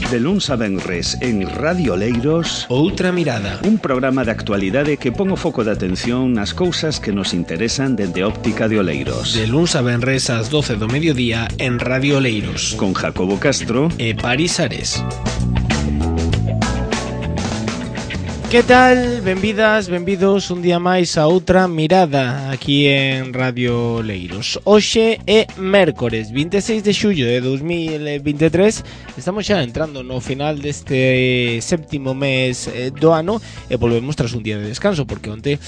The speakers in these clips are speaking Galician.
De luns a venres en Radio Oleiros, Outra Mirada, un programa de actualidade que pon o foco de atención nas cousas que nos interesan dende óptica de Oleiros. de luns a venres ás 12 do mediodía en Radio Oleiros, Con Jacobo Castro e Paris Ares. Que tal? Benvidas, benvidos un día máis a Outra Mirada aquí en Radio Oleiros. Hoxe é mércores 26 de xullo de 2023. Estamos xa entrando no final deste séptimo mes do ano e volvemos tras un día de descanso, porque onte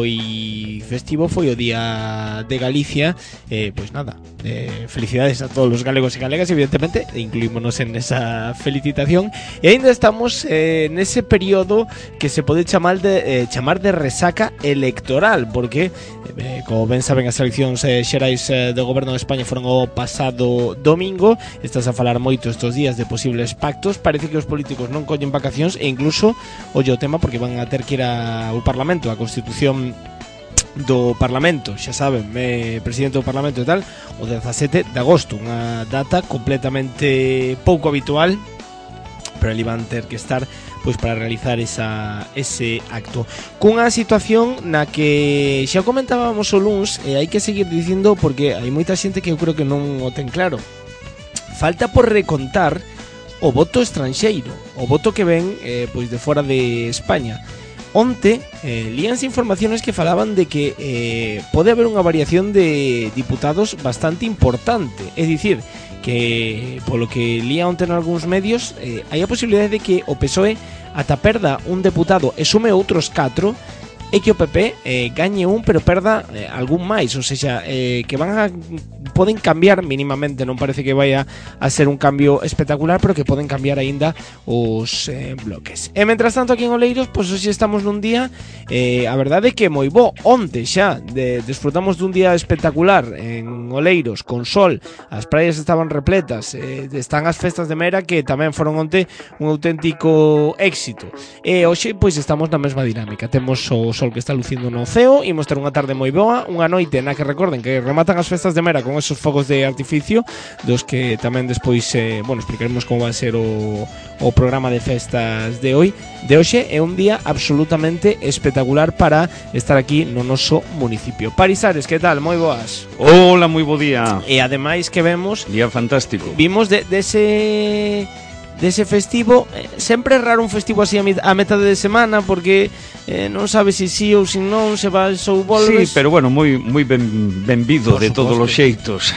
foi festivo, foi o día de Galicia. Pois nada, felicidades a todos os galegos e galegas, evidentemente, incluímonos en esa felicitación. E ainda estamos nese período que se pode chamar de resaca electoral, porque como ben saben, as eleccións xerais do goberno de España foron o pasado domingo. Estás a falar moito estes días de posibles pactos. Parece que os políticos non collen vacacións e incluso olle o tema porque van a ter que ir ao Parlamento, a Constitución do Parlamento, xa saben, presidente do Parlamento e tal, o 17 de agosto, unha data completamente pouco habitual, pero ali van ter que estar pois para realizar ese acto. Cunha situación na que xa comentábamos o luns, e hai que seguir dicindo porque hai moita xente que eu creo que non o ten claro. Falta por recontar o voto estranxeiro, o voto que ven pois de fora de España. Onte líanse informaciones que falaban de que pode haber unha variación de diputados bastante importante, é dicir, que polo que lía onte en algúns medios hai a posibilidade de que o PSOE ata perda un deputado e sume outros 4 e que o PP gañe un pero perda algún máis, ou seja, que poden cambiar mínimamente, non parece que vaya a ser un cambio espectacular, pero que poden cambiar aínda os bloques. E mentras tanto aquí en Oleiros, pois hoxe estamos nun día, a verdade é que moi bo. Onte xa desfrutamos dun día espectacular en Oleiros, con sol, as praias estaban repletas, están as festas de Mera que tamén foron onte un auténtico éxito. E hoxe pois estamos na mesma dinámica, temos o sol que está lucindo no ceo, imos ter unha tarde moi boa, unha noite na que recorden que rematan as festas de Mera con esos fogos de artificio, dos que tamén despois explicaremos como vai ser o programa de festas de hoxe. É un día absolutamente espectacular para estar aquí no noso municipio. Paris Ares, que tal? Moi boas. Hola, moi bo día. E ademais que vemos Día fantástico. Vimos dese festivo. Sempre é raro un festivo así a metade de semana, porque non sabes se sí ou se non, se vas ou volves. Sí, pero bueno, moi benvido de todos os xeitos.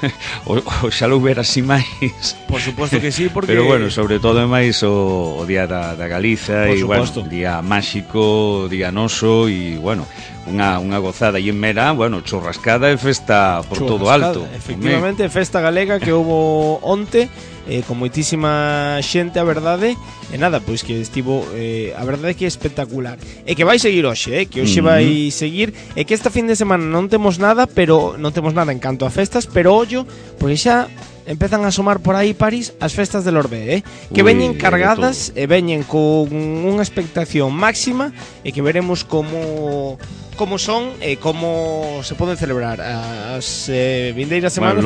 Oxalá houbera así máis. Por suposto que sí, porque pero bueno, sobre todo é máis o día da Galiza, e bueno, día máxico, día noso, e bueno, unha gozada. E en Mera, bueno, churrascada e festa por todo alto. Efectivamente, festa galega que houbo onte, con moitísima xente, a verdade. E nada, pois que estivo, a verdade é que é espectacular. E que vai seguir hoxe, que hoxe vai seguir. E que esta fin de semana non temos nada, pero non temos nada en canto a festas, pero ollo, porque xa empezan a asomar por aí, París, as festas de Lorbé, que veñen cargadas e veñen con unha expectación máxima, e que veremos como son e como se poden celebrar as vindeiras semanas.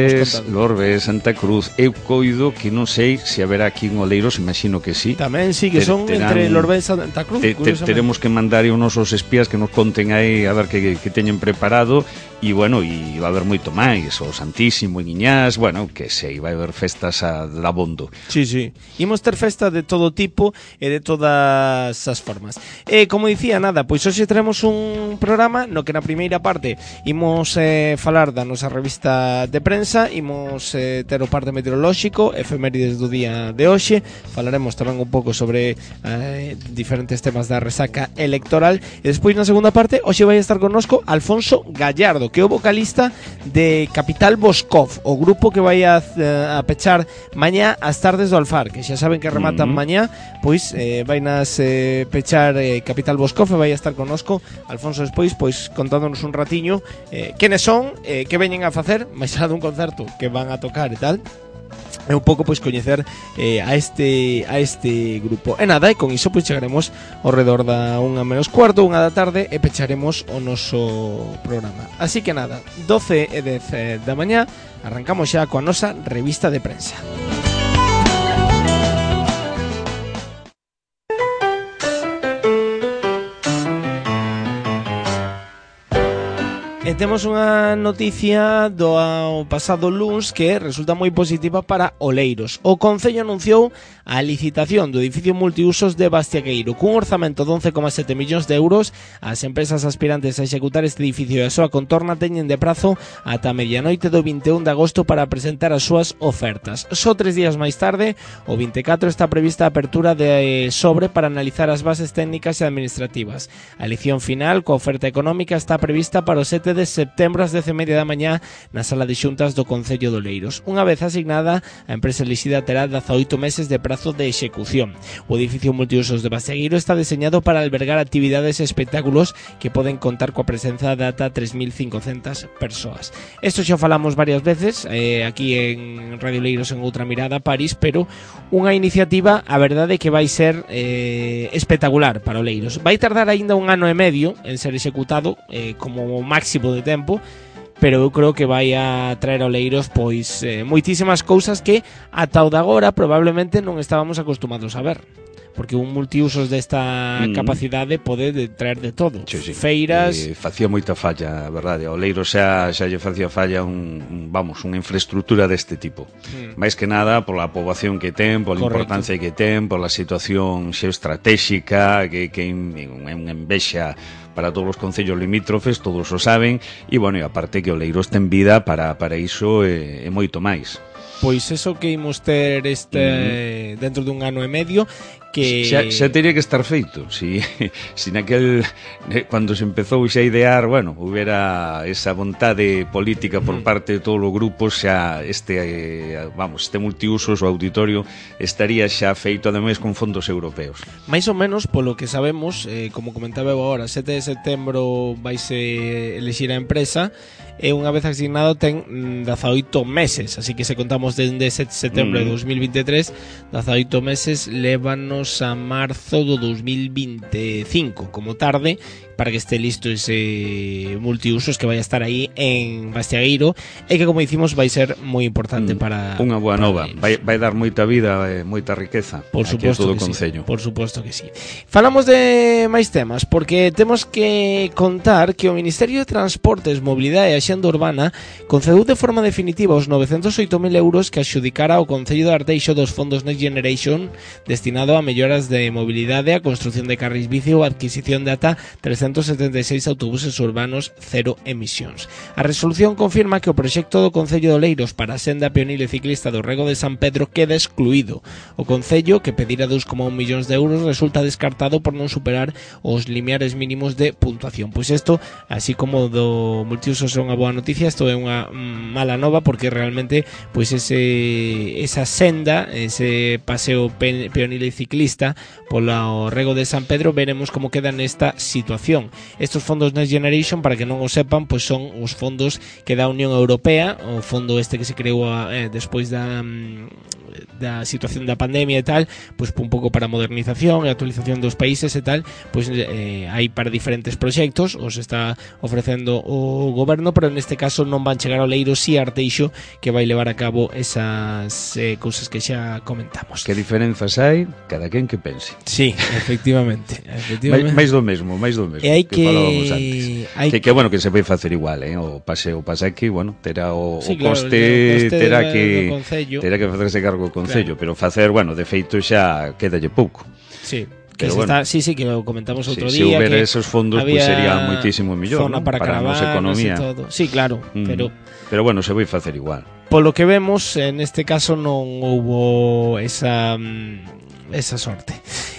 Lorbe, Santa Cruz. Eu coido que non sei se haberá aquí en Oleiros, imagino que sí. Tamén sí, que son entre Lorbe e Santa Cruz. Teremos que mandar unos os espías que nos conten aí a ver que teñen preparado. E bueno, e vai haber moito máis, o Santísimo en Iñás, bueno, que sei, vai haber festas da bondo. Sí. Imos ter festa de todo tipo e de todas as formas. Como dicía, nada, pois hoxe teremos un programa no que na primeira parte imos falar da nosa revista de prensa, imos ter o parte meteorolóxico, efemérides do día de hoxe, falaremos tamén un pouco sobre diferentes temas da resaca electoral, e despois na segunda parte hoxe vai estar connosco Alfonso Gallardo, que é o vocalista de Capital Boscov, o grupo que vai a pechar mañá as tardes do Alfar, que xa saben que rematan mañá, pois vai nas pechar Capital Boscov, e vai a estar connosco Alfonso despois, pois contándonos un ratiño quenes son, que veñen a facer, máis alá dun concerto que van a tocar e tal. É un pouco pois coñecer a este grupo. E nada, e con iso pois chegaremos ao redor da 1:15, 1 da tarde, e pecharemos o noso programa. Así que nada, 12:10 da mañá, arrancamos xa coa nosa revista de prensa. temos unha noticia do pasado luns que resulta moi positiva para Oleiros. O Concello anunciou a licitación do edificio multiusos de Bastiagueiro. Cun orzamento de 11,7 millóns de euros, as empresas aspirantes a executar este edificio e a súa contorna teñen de prazo ata a medianoite do 21 de agosto para presentar as súas ofertas. Só 3 días máis tarde, o 24, está prevista a apertura de sobre para analizar as bases técnicas e administrativas. A elección final, coa oferta económica, está prevista para o 7 de setembro ás 10:30 da mañá na sala de xuntas do Concello de Oleiros. Unha vez asignada, a empresa elixida terá 18 meses de prazo de execución. O edificio multiusos de Bastiagueiro está diseñado para albergar actividades e espectáculos que poden contar coa presenza de ata 3.500 persoas. Isto xa falamos varias veces aquí en Radio Oleiros en Outra Mirada, París, pero unha iniciativa, a verdade, que vai ser espectacular para Oleiros. Vai tardar aínda 1 ano e medio en ser executado como máximo de tempo, pero eu creo que vai a traer a Oleiros pois moitísimas cousas que ata o de agora probablemente non estábamos acostumados a ver, porque un multiusos desta capacidade pode traer de todo. Sí. Feiras, facía moita falla, a verdade. A Oleiros xa lle facía falla unha infraestructura deste tipo. Máis que nada pola poboación que ten, pola importancia que ten, pola situación xeoestratéxica, que é unha envexa para todos os concellos limítrofes, todos o saben, e, bueno, e aparte que Oleiros ten vida para iso e moito máis. Pois eso que imos ter dentro dun ano e medio, que xa teria que estar feito. Si naquel, cando se empezou xa a idear, bueno, houbera esa vontade política por parte de todos os grupos, xa este multiusos, o auditorio, estaría xa feito, ademais, con fondos europeos. Mais ou menos, polo que sabemos, como comentaba eu agora, 7 de setembro vaise elixir a empresa, e unha vez asignado ten 18 meses, así que se contamos dende 7 de setembro de 2023, 18 meses lévanos a marzo do 2025 como tarde, para que este listo ese multiusos que vai a estar aí en Bastiagueiro, e que, como dicimos, vai ser moi importante para unha boa nova, vai dar moita vida, moita riqueza por suposto todo o Concello. Sí, por suposto que sí. Falamos de máis temas, porque temos que contar que o Ministerio de Transportes, Mobilidade e Axenda Urbana concedeu de forma definitiva os 908.000 euros que adxudicara ao Concello de Arteixo dos fondos Next Generation, destinado a melloras de mobilidade, a construción de carris bici ou a adquisición de ata 376 autobuses urbanos cero emisións. A resolución confirma que o proxecto do Concello de Oleiros para a senda peonil e ciclista do Rego de San Pedro queda excluído. O Concello, que pedira 2,1 millóns de euros, resulta descartado por non superar os limiares mínimos de puntuación. Pois isto, así como do multiusos é unha boa noticia, isto é unha mala nova, porque realmente pois esa senda, ese paseo peonil e ciclista polo Rego de San Pedro, veremos como queda nesta situación. Estos fondos Next Generation, para que non o sepan, pois son os fondos que dá a Unión Europea, o fondo este que se creou despois da situación da pandemia e tal, pois un pouco para modernización e actualización dos países e tal, pois hai para diferentes proxectos, os está ofrecendo o goberno, pero neste caso non van chegar ao Oleiros e Arteixo, que vai levar a cabo esas cousas que xa comentamos. Que diferenzas hai? Cada quen que pense. Sí, efectivamente. máis do mesmo e hai que falábamos antes. Que bueno, que se vai facer igual, o paseo Pasequi, bueno, terá o coste, terá que facerse cargo o Concello, claro. Pero facer, bueno, de feito xa quédalle pouco. Sí. Que bueno, sí, que lo comentamos outro día. Se houbera esos fondos, pues sería moitísimo millor, zona, ¿no? para a nosa economía. Todo. Sí, claro, pero bueno, se vai facer igual. Polo que vemos, en este caso non houbo esa sorte.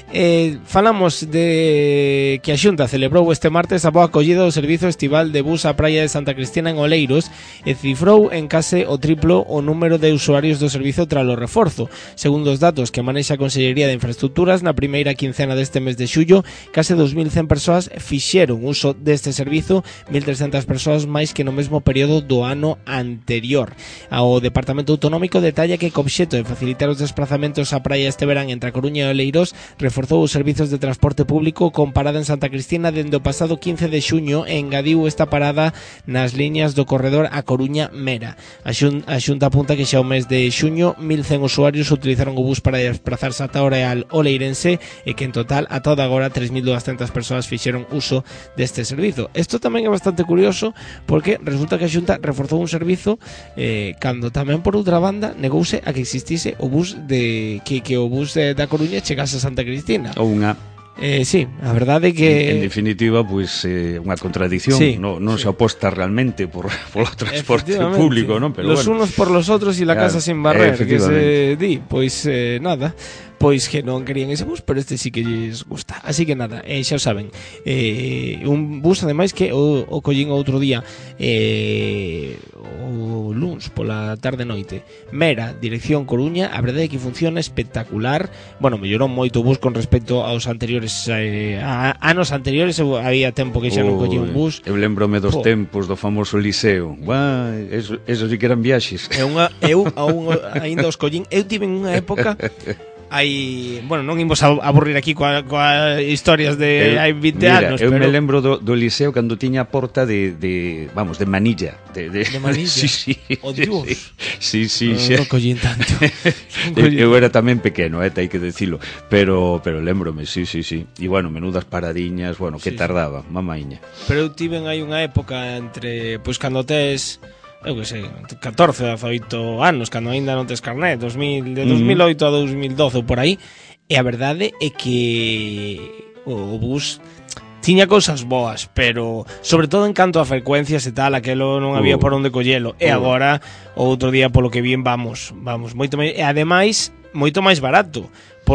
Falamos de que a Xunta celebrou este martes a boa acollida do servizo estival de bus á praia de Santa Cristina en Oleiros e cifrou en case o triplo o número de usuarios do servizo tras o reforzo. Segundo os datos que manexa a Consellería de Infraestructuras, na primeira quincena deste mes de xullo, case 2.100 persoas fixeron uso deste servizo, 1.300 persoas máis que no mesmo período do ano anterior. O Departamento Autonómico detalla que co obxecto de facilitar os desplazamentos á praia este verán entre a Coruña e Oleiros, reforzou reforzou os servizos de transporte público con parada en Santa Cristina dende o pasado 15 de xuño e engadiu esta parada nas liñas do corredor A Coruña-Mera. A Xunta apunta que xa o mes de xuño 1.100 usuarios utilizaron o bus para desplazarse ata o Real Oleirense e que en total a toda agora 3.200 persoas fixeron uso deste servizo. Isto tamén é bastante curioso porque resulta que a Xunta reforzou un servizo cando tamén por outra banda negouse a que existise o bus que o bus da Coruña chegase a Santa Cristina. Ou unha sí, a verdade é que en definitiva, pois unha contradición, sí, non se aposta realmente polo transporte público, non? Pero los unos por los otros e la casa sin barrer, que se di, pois nada, pois que non querían ese bus, pero este sí que lles gusta. Así que nada, xa o saben, un bus ademais que o collín outro día, o luns pola tarde noite, Mera, dirección Coruña, a verdade é que funciona espectacular. Bueno, mellorou moito o bus con respecto aos anteriores anos anteriores, había tempo que xa non collía un bus. Eu lembrome dos tempos do famoso Liceo. Eso sí que eran viaxes. Eu aínda os collín. Eu tive en unha época bueno, non imos a aburrir aquí coa historias de hai 20 anos, eu me lembro do Liceo cando tiña a porta de manilla, de manilla. Sí. Oh, Dios. Sí. Non collín tanto. Eu era tamén pequeno, hai que decilo, pero lembrome, sí. E bueno, menudas paradiñas, bueno, que tardaba, mamaíña. Pero eu tiven aí unha época entre, pois cando tes, eu que sei, 14, 18 anos, cando aínda non tes carné, de 2008 a 2012 ou por aí, e a verdade é que o bus tiña cousas boas, pero sobre todo en canto a frecuencias e tal, aquelo non había por onde collelo, e agora o outro día polo que bien vamos moito máis, e ademais moito máis barato,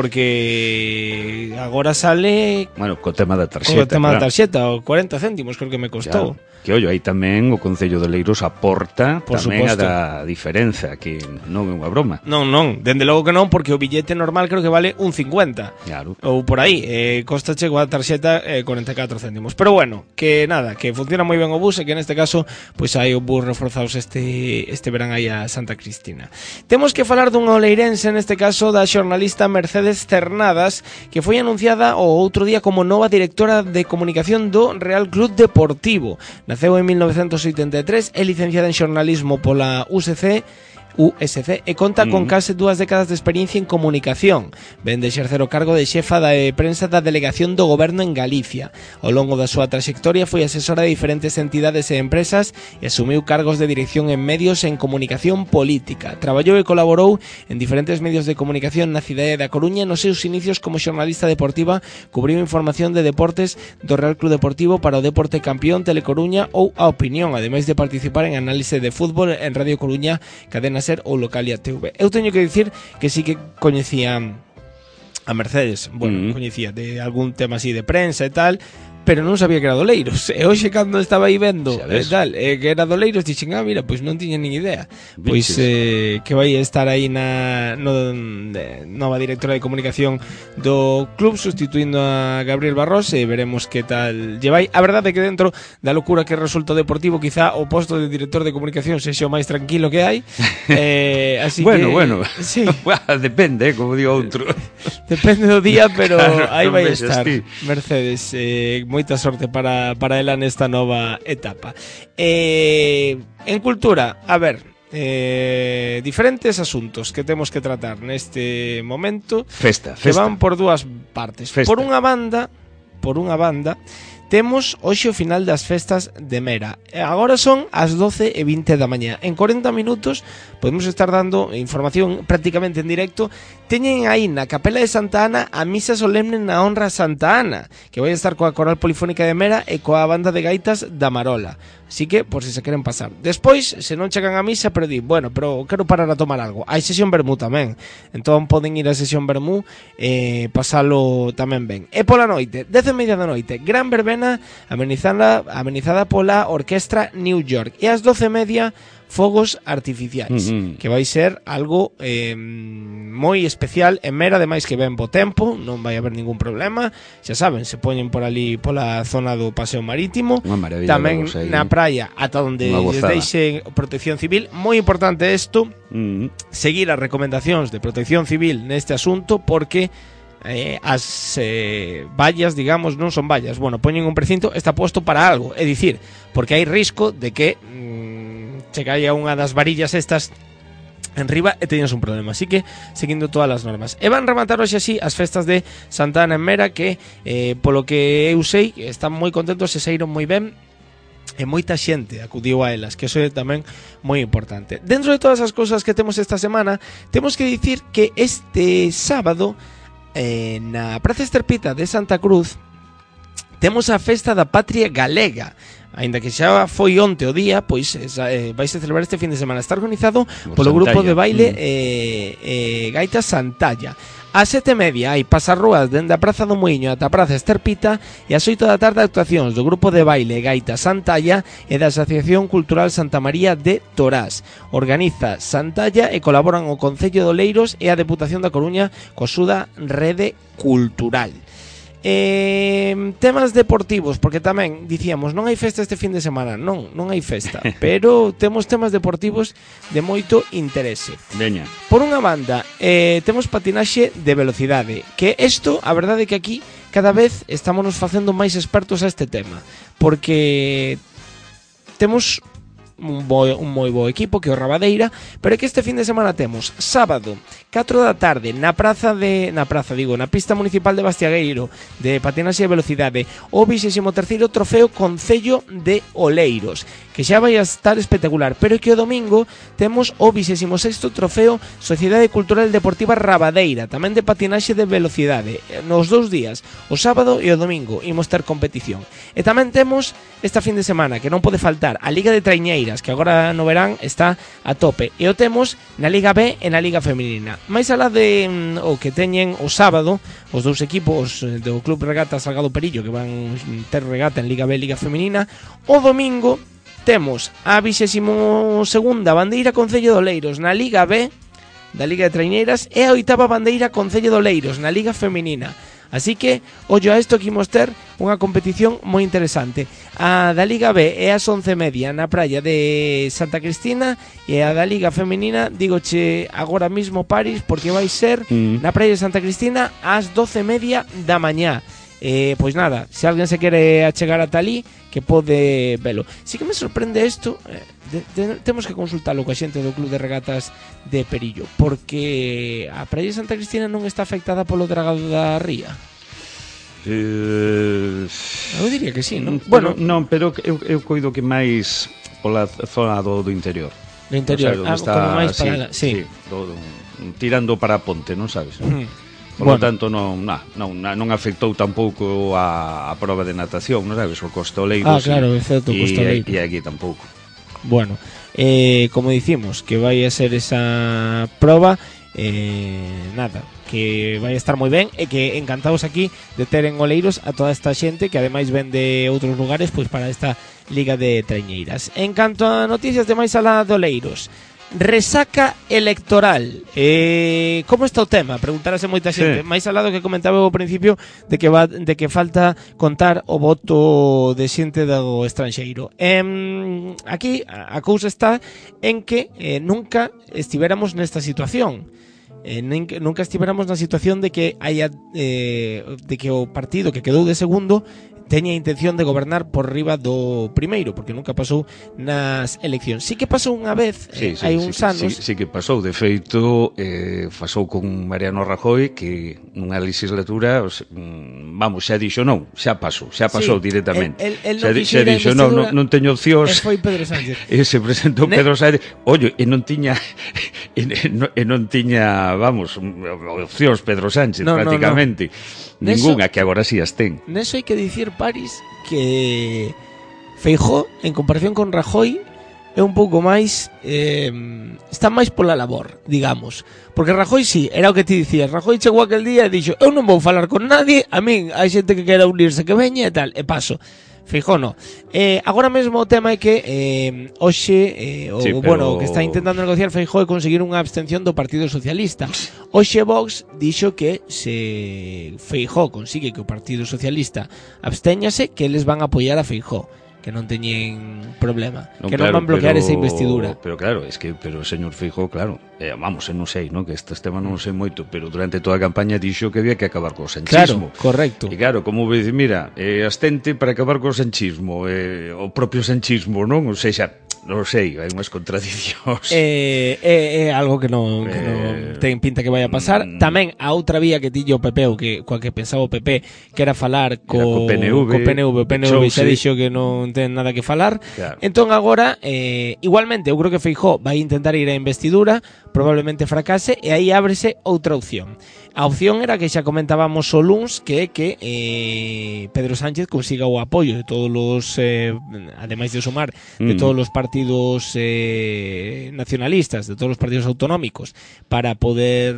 porque agora sale, bueno, co tema da tarxeta, o 40 céntimos creo que me costou. Claro. Que ollo, aí tamén o Concello de Leiros aporta por tamén suposto. A da diferenza, que non é unha broma. Non, dende logo que non, porque o billete normal creo que vale 1,50. Claro. Ou por aí, costache coa tarxeta 44 céntimos. Pero bueno, que nada, que funciona moi ben o bus e que neste caso, pois hai o bus reforzados este verán aí a Santa Cristina. Temos que falar dun oleirense, neste caso da xornalista Mercedes Cernadas, que foi anunciada o outro día como nova directora de comunicación do Real Club Deportivo. Naceu en 1983, é licenciada en xornalismo pola USC e conta con case 2 décadas de experiencia en comunicación. Ven de exercer o cargo de xefa da prensa da delegación do goberno en Galicia. Ao longo da súa traxectoria foi asesora de diferentes entidades e empresas e asumiu cargos de dirección en medios e en comunicación política. Traballou e colaborou en diferentes medios de comunicación na cidade da Coruña. Nos seus inicios como xornalista deportiva cubriu información de deportes do Real Club Deportivo para o Deporte Campeón, Telecoruña ou A Opinión, ademais de participar en análise de fútbol en Radio Coruña, Cadena Ser ou Localia TV. Eu teño que dicir que sí que coñecía a Mercedes, bueno, coñecía de algún tema así de prensa e tal, pero non sabía que era Doleiros. E hoxe cando estaba aí vendo tal, que era Doleiros, dixen, mira, pois non tiña nin idea. Pois que vai estar aí na nova directora de comunicación do club, sustituindo a Gabriel Barros, e veremos que tal lle vai. A verdade é que dentro da locura que resulta o Deportivo, quizá o posto de director de comunicación sexa o máis tranquilo que hai. Así bueno, sí. Depende, como digo outro. Depende do día, pero claro, aí vai estar Mercedes. Moita sorte para ela nesta nova etapa. En cultura, a ver, diferentes asuntos que temos que tratar neste momento. Festa. Que van por dúas partes. Festa. Por unha banda, temos hoxe o final das festas de Mera. Agora son as 12:20 da mañá. En 40 minutos podemos estar dando información prácticamente en directo. Teñen aí na Capela de Santa Ana a misa solemne na honra a Santa Ana, que vai estar coa Coral Polifónica de Mera e coa banda de gaitas da Marola. Así que, por si se queren pasar. Despois, se non chegan a misa, pero di, bueno, pero quero parar a tomar algo. Hai sesión vermú tamén. Entón poden ir a sesión vermú e pasalo tamén ben. E pola noite, 10:30 da noite, gran verbena amenizada pola Orquestra New York. E ás 12:30, fogos artificiais, que vai ser algo moi especial en Mera, ademais que ven bo tempo, non vai haber ningún problema. Xa saben, se poñen por ali pola zona do paseo marítimo, tamén na praia ata onde lles deixe protección civil. Moi importante isto, seguir as recomendacións de protección civil neste asunto, porque as vallas, digamos, non son vallas, bueno, poñen un precinto, está posto para algo, é dicir, porque hai risco de que che caia unha das varillas estas en riba e teñas un problema, así que seguindo todas as normas. E van rematar hoxe así as festas de Santa Ana en Mera, que polo que eu sei están moi contentos e saíron moi ben, e moita xente acudiu a elas, que iso é tamén moi importante. Dentro de todas as cousas que temos esta semana, temos que dicir que este sábado na Praza Esterpita de Santa Cruz temos a festa da Patria Galega. Aínda que xa foi onte o día, pois vais a celebrar este fin de semana. Está organizado polo grupo de baile Gaita Santalla. A 7:30 hai pasarrúas dende a Praza do Muiño ata a Praza Esterpita, e ás 8 da tarde actuacións do grupo de baile Gaita Santalla e da Asociación Cultural Santa María de Torás. Organiza Santalla e colaboran o Concello de Oleiros e a Deputación da Coruña co Suda Rede Cultural. Temas deportivos, porque tamén dicíamos non hai festa este fin de semana. Non hai festa, pero temos temas deportivos de moito interese. Veña. Por unha banda, temos patinaxe de velocidade, que isto, a verdade é que aquí cada vez estamos nos facendo máis expertos a este tema, porque temos un moi bo equipo que é o Rabadeira, pero é que este fin de semana temos sábado 4 da tarde na pista municipal de Bastiagueiro de patinaxe de velocidade o 23º trofeo Concello de Oleiros, que xa vai a estar espectacular, pero é que o domingo temos o 26º trofeo Sociedade Cultural Deportiva Rabadeira, tamén de patinaxe de velocidade. Nos 2 días, o sábado e o domingo, imos ter competición. E tamén temos esta fin de semana, que non pode faltar, a Liga de Traiñeiras, que agora no verán está a tope, e o temos na Liga B e na Liga Feminina. Mais alá de o que teñen o sábado os dous equipos do Club Regata Salgado Perillo, que van ter regata en Liga B e Liga Feminina, o domingo temos a 22ª bandeira Concello de Oleiros na Liga B da Liga de Traiñeiras e a 8ª bandeira Concello de Oleiros na Liga Feminina. Así que, ollo a isto, que imos ter unha competición moi interesante. A da Liga B é ás 11:30 na praia de Santa Cristina, e a da Liga Feminina, dígoche agora mismo, Paris, porque vai ser na praia de Santa Cristina ás 12:30 da mañá. Pois nada, se alguén se quere achegar ata ali, que pode velo. Si que me sorprende isto, temos que consultalo coa xente do Club de Regatas de Perillo, porque a praia de Santa Cristina non está afectada polo dragado da ría. Eu diría que sí, non? Bueno, non, pero eu coido que máis pola zona do interior. Do interior, o sea, está, como máis para sí. Tirando para a ponte, non sabes? Por lo tanto, non afectou tampouco a prova de natación, non sabes? O Costoleiros. Claro, excepto o Costoleiros. E aquí tampouco. Bueno, como dicimos, que vai a ser esa prova, nada, que vai a estar moi ben, e que encantados aquí de ter en Oleiros a toda esta xente que ademais ven de outros lugares pois para esta Liga de Traiñeiras. En canto a noticias de máis alá de Oleiros, resaca electoral. Como está o tema? Preguntarase moita xente. Máis alá do que comentaba ao principio de que falta contar o voto de xente do estranxeiro. Aquí a cousa está en que nunca estivéramos nesta situación. Nunca estivéramos na situación de que haya de que o partido que quedou de segundo teña intención de gobernar por riba do primeiro, porque nunca pasou nas eleccións. Sí que pasou unha vez, hai uns anos. Sí que pasou, de feito, pasou con Mariano Rajoy, que nunha legislatura, vamos, xa dixo non, xa pasou directamente. Xa dixo non teño opcións. E foi Pedro Sánchez. E se presentou Pedro Sánchez, ollo, e non tiña, vamos, opcións Pedro Sánchez, prácticamente. Ninguna, que agora sí as ten. Neso hai que dicir, Paris, que Feijóo, en comparación con Rajoy, é un pouco máis está máis pola labor, digamos, porque Rajoy sí, era o que ti dicías. Rajoy chegou aquel día e dixo: eu non vou falar con nadie, a min hai xente que quera unirse que veña e tal, e paso. Feijóo no. Agora mesmo o tema é que hoxe o que está intentando negociar Feijóo é conseguir unha abstención do Partido Socialista. Hoxe Vox dixo que se Feijóo consigue que o Partido Socialista abstéñase, que eles van a apoiar a Feijóo. que non teñen problema, non, que non van bloquear esa investidura. Pero claro, pero o señor Feijóo, claro, vamos, non sei, non, que estes temas non sei moito, pero durante toda a campaña dixo que había que acabar co sanchismo. Claro, correcto. E claro, como ve dicir, mira, astente para acabar co sanchismo, o propio sanchismo, non? Ou seja, non sei, hai unhas contradicións. É algo que non ten pinta que vai a pasar. Tamén a outra vía que tillo o PP, ou que coa que pensaba o PP, que era falar co PNV. O PNV xa dixo que non ten nada que falar. Claro. Entón agora, igualmente, eu creo que Feijóo vai intentar ir á investidura, probablemente fracase, e aí ábrese outra opción. A opción era que xa comentábamos o luns, que é que Pedro Sánchez consiga o apoio de todos os, ademais de sumar, de todos os partidos nacionalistas, de todos os partidos autonómicos, para poder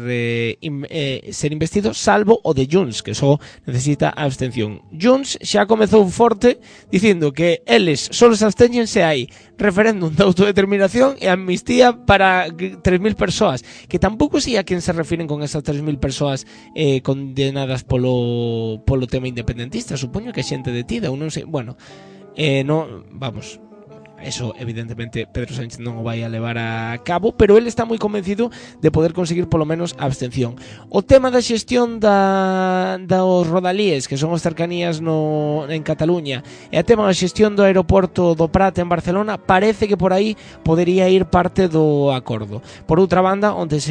ser investido, salvo o de Junts, que só necesita a abstención. Junts xa comezou forte dicindo que eles só se absteñen se hai referéndum de autodeterminación e amnistía para 3.000 persoas, que tampouco sei a quen se refiren con esas 3.000 persoas condenadas polo tema independentista. Supoño que xente detida, ou non sei, bueno, non, vamos, eso evidentemente Pedro Sánchez non o vai a levar a cabo, pero ele está moi convencido de poder conseguir polo menos a abstención. O tema da xestión dos rodalíes, que son as cercanías en Cataluña, e o tema da xestión do aeroporto do Prat en Barcelona, parece que por aí podería ir parte do acordo. Por outra banda, onde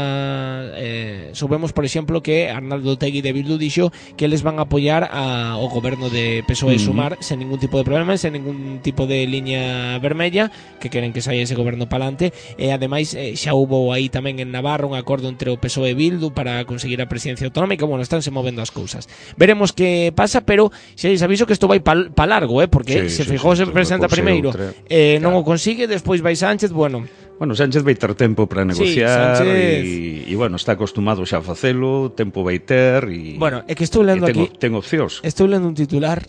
soubemos, por exemplo, que Arnaldo Otegi de Bildu dixo que eles van a apoiar ao goberno de PSOE Sumar sen ningún tipo de problema, sen ningún tipo de liña vermella, que queren que saia ese goberno palante, e ademais xa hubo aí tamén en Navarra un acordo entre o PSOE e Bildu para conseguir a presidencia autonómica. Bueno, estánse movendo as cousas, veremos que pasa, pero xa lles aviso que isto vai pa largo, porque se Feijóo se presenta primeiro, non o consigue, despois vai Sánchez, bueno, Sánchez vai ter tempo para negociar, e bueno, está acostumado xa a facelo, tempo vai ter, e bueno, é que estou lendo aquí, ten opcións. Estou lendo un titular,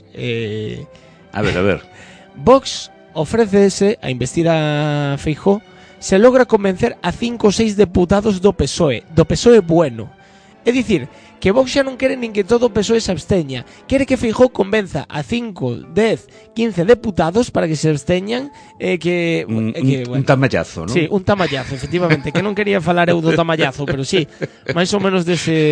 a ver. Vox ofrécese a investir a Feijóo se logra convencer a 5 ou 6 deputados do PSOE bueno. É dicir, que Vox xa non quere nin que todo o PSOE se absteña, quere que Feijóo convenza a 5, 10, 15 deputados para que se absteñan, un tamallazo, non? Sí, un tamallazo, efectivamente, que non quería falar eu do tamallazo, pero sí, máis ou menos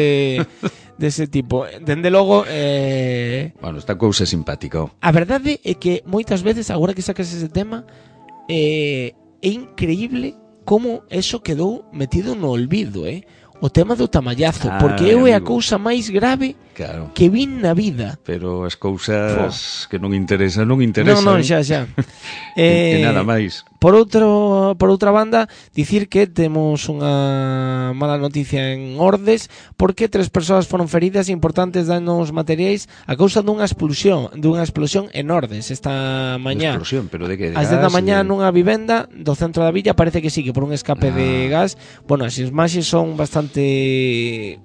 dese tipo. Dende logo, bueno, esta cousa é simpática. A verdade é que moitas veces, agora que sacas ese tema, é increíble como eso quedou metido no olvido, o tema do tamallazo, porque é a cousa máis grave que vin na vida. Pero as cousas que non interesan, non interesan. Non, xa. E nada máis. Por outra banda, dicir que temos unha mala noticia en Ordes, porque 3 persoas foron feridas e importantes danos materiais a causa dunha explosión en Ordes esta mañá. Explosión, pero de que? As 10 da mañá nunha vivenda do centro da villa, parece que sí, que por un escape de gas. Bueno, as imaxes son bastante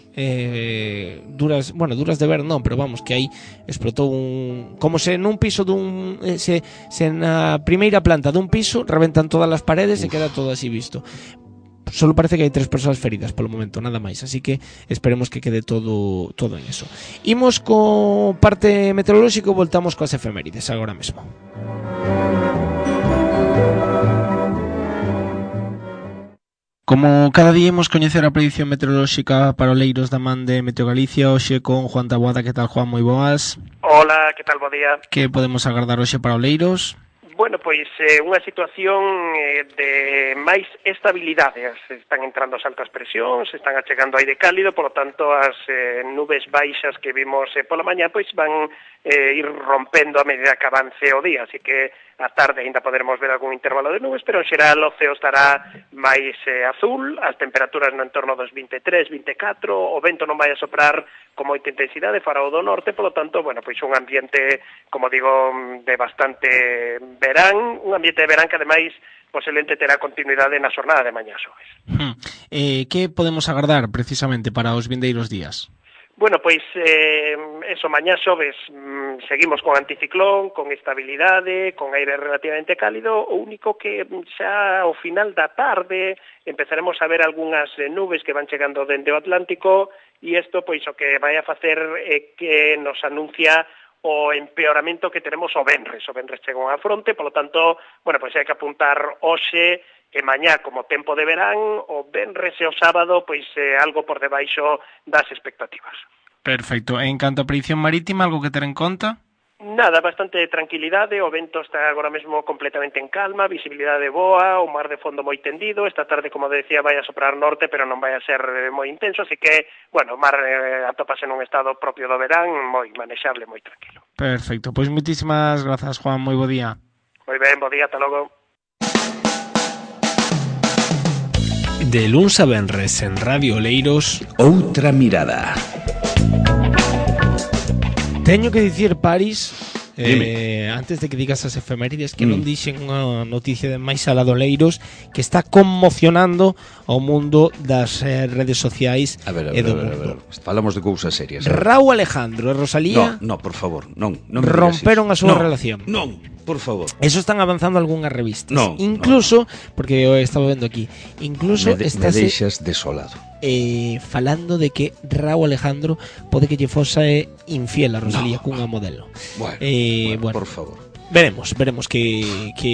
duras de ver, non, pero vamos, que aí explotou como se nun piso se na primeira planta dun piso reventan todas as paredes e queda todo así visto. Solo parece que hai 3 persoas feridas polo momento, nada máis, así que esperemos que quede todo en eso. Imos co parte meteorolóxico, voltamos coas efemérides agora mesmo. Como cada día imos coñecer a predición meteorolóxica para oleiros da man de Meteo Galicia, hoxe con Juan Taboada. Que tal, Juan? Moi boas. Hola, que tal, bo día. Que podemos agardar hoxe para oleiros? Bueno, pois unha situación de máis estabilidade. Están entrando as altas presións, están achegando aire cálido, polo tanto as nubes baixas que vimos pola mañá pois van ir rompendo a medida que avance o día, así que a tarde ainda poderemos ver algún intervalo de nubes, pero en xeral o ceo estará máis azul, as temperaturas no entorno dos 23, 24, o vento non vai a soprar con moita intensidade fará o do norte, polo tanto, bueno, pois un ambiente, como digo, de bastante verán, un ambiente de verán que ademais posiblemente terá continuidade na xornada de mañá xoves. Que podemos agardar precisamente para os vindeiros días? Bueno, pois, eso, mañá xoves seguimos con anticiclón, con estabilidade, con aire relativamente cálido, o único que xa ao final da tarde empezaremos a ver algunhas nubes que van chegando dende o Atlántico, e isto, pois, o que vai a facer é que nos anuncia o empeoramento que teremos o venres chegou á fronte, polo tanto, bueno, pois hai que apuntar hoxe e mañá como tempo de verán, o venres e o sábado, pois algo por debaixo das expectativas. Perfecto. En canto a predicción marítima, algo que ter en conta? Nada, bastante tranquilidade, o vento está agora mesmo completamente en calma, visibilidade boa, o mar de fondo moi tendido, esta tarde, como decía, vai a soprar norte, pero non vai a ser moi intenso, así que, bueno, o mar atópase nun estado propio do verán, moi manexable, moi tranquilo. Perfecto, pois moitísimas grazas, Juan, moi bo día. Moi ben, bo día, ata logo. De luns a venres en Radio Oleiros, Outra mirada. Teño que dicir, Paris, antes de que digas as efemérides, que non dixen unha noticia de máis alá do Oleiros que está conmocionando ao mundo das redes sociais e do mundo. Falamos de cousas serias. Raúl Alejandro e Rosalía No, por favor, non romperon a súa relación. Non, por favor. Eso están avanzando algunhas revistas. No, incluso, porque eu estaba vendo aquí, incluso me deixas desolado. Falando de que Raúl Alejandro pode que lle fose infiel a Rosalía cunha modelo. Bueno, por favor. Veremos que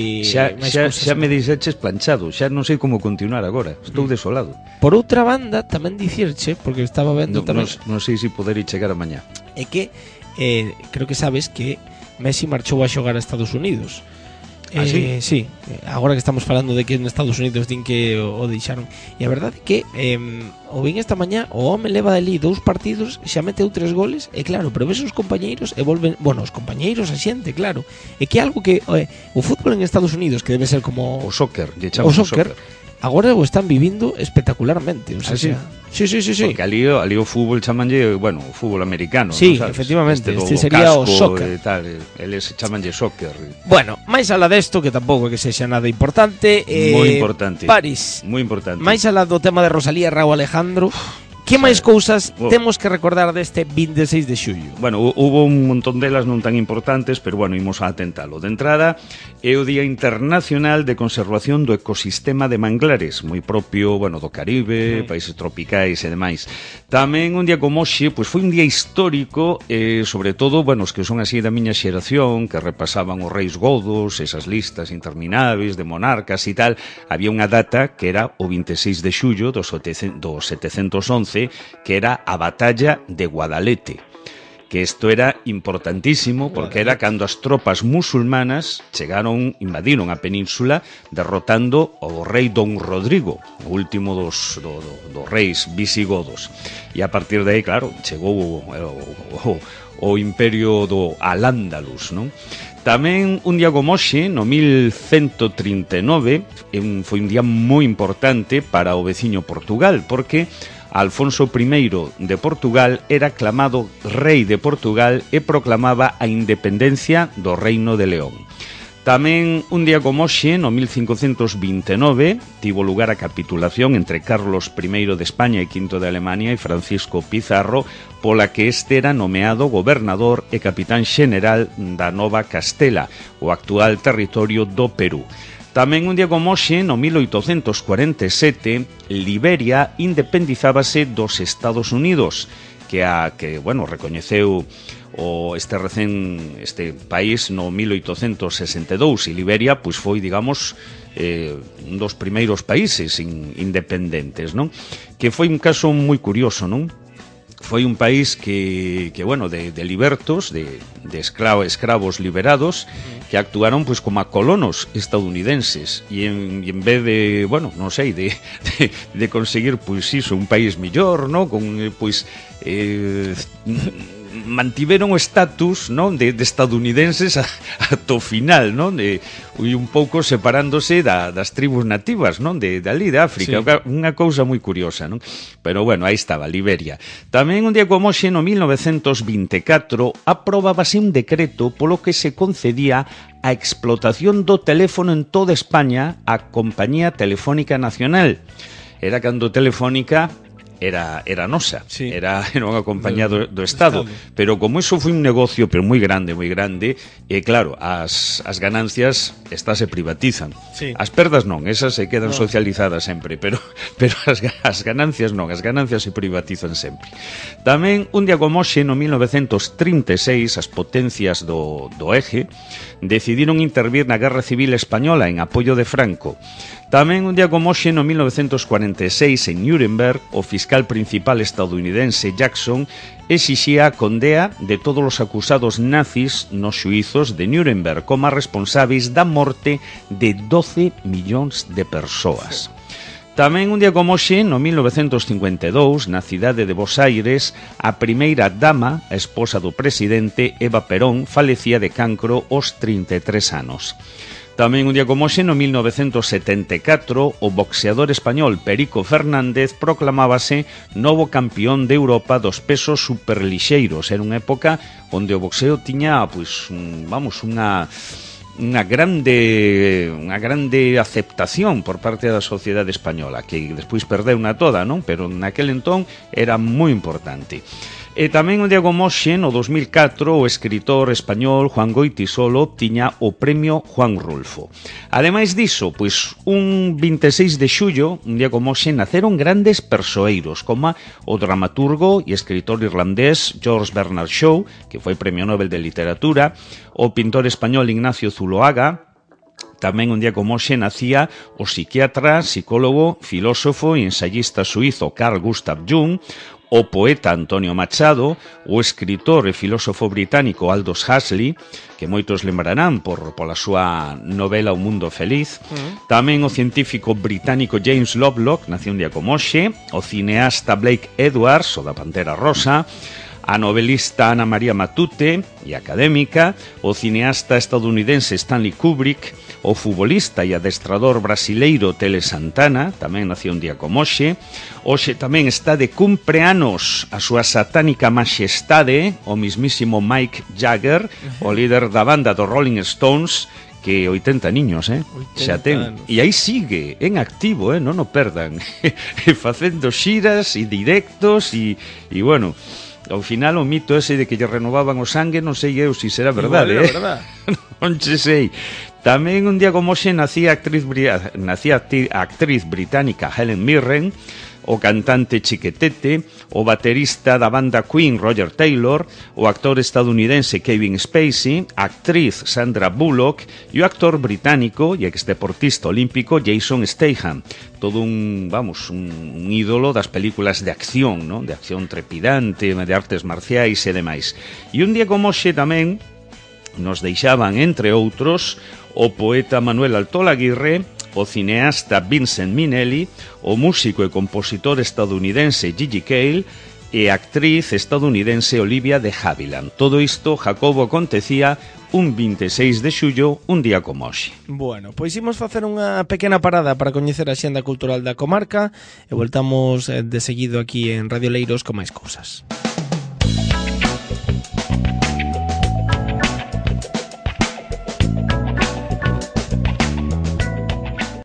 xa me deixaches planchado, xa non sei como continuar agora. Estou desolado. Por outra banda, tamén dicirche, porque estaba vendo tamén, non sei se poder chegar a mañá. É que creo que sabes que Messi marchou a xogar a Estados Unidos. Sí? Sí, agora que estamos falando de que en Estados Unidos din que o deixaron. E a verdade é que o vin esta mañá, o home leva dali 2 partidos, xa meteu 3 goles, e claro, pero ves os compañeiros e volven, bueno, os compañeiros, a xente, claro. É que algo que o fútbol en Estados Unidos, que debe ser como o soccer, o soccer. Agora o están vivindo espectacularmente, o sea, sí. Porque ali o fútbol chamanlle, bueno, o fútbol americano, sí, ¿no? Efectivamente, este sería o soccer. Eles chamanlle soccer. Bueno, máis alá desto, que tampouco é que sexa nada importante, moi importante. Paris. Moi importante. Máis alá do tema de Rosalía e Raúl Alejandro, que máis cousas temos que recordar deste 26 de xullo? Bueno, hubo un montón delas non tan importantes, pero bueno, imos a atentalo. De entrada, é o Día Internacional de Conservación do Ecosistema de Manglares, moi propio, bueno, do Caribe, países tropicais e demais. Tamén un día como hoxe, pois foi un día histórico, sobre todo, bueno, os que son así da miña xeración, que repasaban os reis godos, esas listas interminables de monarcas e tal, había unha data que era o 26 de xullo do 711, que era a batalla de Guadalete, que isto era importantísimo porque era cando as tropas musulmanas invadiron a península derrotando ao rei Don Rodrigo, o último dos reis visigodos, e a partir de aí, claro, chegou o imperio do Al-Ándalus, non? Tamén un día como hoxe, no 1139, foi un día moi importante para o veciño Portugal, porque Alfonso I de Portugal era aclamado rei de Portugal e proclamaba a independencia do Reino de León. Tamén un día como hoxe, no 1529, tivo lugar a capitulación entre Carlos I de España e V de Alemania e Francisco Pizarro, pola que este era nomeado gobernador e capitán xeneral da Nova Castela, o actual territorio do Perú. Tamén un día como hoxe, no 1847, Liberia independizábase dos Estados Unidos, que recoñeceu este país no 1862, e Liberia pois foi, digamos, un dos primeiros países independentes, non? Que foi un caso moi curioso, non? Foi un país que de libertos, de escravos liberados, que actuaron pois como colonos estadounidenses, e en vez de, bueno, non sei, de conseguir pois iso, un país mellor, no, con pois mantiveron o estatus, non, de estadounidenses ata o final, non, e un pouco separándose das tribus nativas, non, de ali de África, sí. Unha cousa moi curiosa, non? Pero bueno, aí estaba Liberia. Tamén un día como hoxe, no 1924, aprobábase un decreto polo que se concedía a explotación do teléfono en toda España á Compañía Telefónica Nacional. Era cando Telefónica era nosa, era unha compañía do Estado, pero como eso foi un negocio pero moi grande, e claro, as ganancias estas se privatizan. As perdas non, esas se quedan socializadas sempre, pero as ganancias non, as ganancias se privatizan sempre. Tamén un día como hoxe, no 1936, as potencias do Eje decidiron intervir na Guerra Civil Española en apoio de Franco. Tamén un día como hoxe, no 1946, en Nuremberg, o fiscal principal estadounidense Jackson exixía a condea de todos os acusados nazis nos xuizos de Nuremberg como responsáveis da morte de 12 millóns de persoas. Tamén un día como hoxe, no 1952, na cidade de Bos Aires, a primeira dama, a esposa do presidente Eva Perón, falecía de cancro aos 33 anos. Tamén un día como hoxe, no 1974, o boxeador español Perico Fernández proclamábase novo campeón de Europa dos pesos superlixeiros. Era unha época onde o boxeo tiña, pois, unha grande aceptación por parte da sociedade española, que despois perdeu na toda, non? Pero naquel entón era moi importante. E tamén un día como hoxe, no 2004, o escritor español Juan Goytisolo obtiña o premio Juan Rulfo. Ademais diso, pois un 26 de xullo, un día como hoxe, naceron grandes persoeiros, como o dramaturgo e escritor irlandés George Bernard Shaw, que foi premio Nobel de Literatura, o pintor español Ignacio Zuloaga. Tamén un día como hoxe nacía o psiquiatra, psicólogo, filósofo e ensayista suizo Carl Gustav Jung, o poeta Antonio Machado, o escritor e filósofo británico Aldous Huxley, que moitos lembrarán pola súa novela O Mundo Feliz, tamén o científico británico James Lovelock, nació un día como hoxe, o cineasta Blake Edwards, o da Pantera Rosa, a novelista Ana María Matute e académica, o cineasta estadounidense Stanley Kubrick, o futbolista e adestrador brasileiro Tele Santana, tamén nació un día como hoxe. Hoxe tamén está de cumpleanos a súa satánica maxestade, o mismísimo Mick Jagger, o líder da banda dos Rolling Stones, que 80 niños, xa ten. E aí sigue, en activo, non o perdan. Facendo xiras e directos e bueno, ao final o mito ese de que lle renovaban o sangue non sei eu se será verdade, non che sei. Tamén un día como hoxe nacía a actriz británica Helen Mirren, o cantante Chiquetete, o baterista da banda Queen Roger Taylor, o actor estadounidense Kevin Spacey, a actriz Sandra Bullock e o actor británico e exdeportista olímpico Jason Statham. Todo un ídolo das películas de acción, non? De acción trepidante, de artes marciais e demais. E un día como hoxe tamén nos deixaban, entre outros, o poeta Manuel Altol Aguirre, o cineasta Vincent Minnelli, o músico e compositor estadounidense Gigi Cale e a actriz estadounidense Olivia de Havilland. Todo isto, Jacobo, acontecía un 26 de xullo, un día como hoxe. Bueno, pois imos facer unha pequena parada para coñecer a xenda cultural da comarca e voltamos de seguido aquí en Radio Leiros con máis cousas.